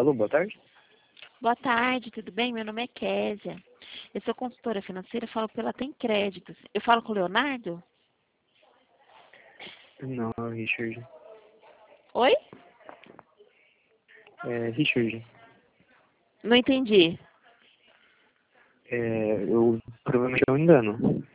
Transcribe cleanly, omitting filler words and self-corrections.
Alô, boa tarde. Boa tarde, tudo bem? Meu nome é Késia. Eu sou consultora financeira, falo pela Tem Créditos. Eu falo com o Leonardo? Não, é o Richard. Oi? É, Richard. Não entendi. Eu provavelmente é um engano.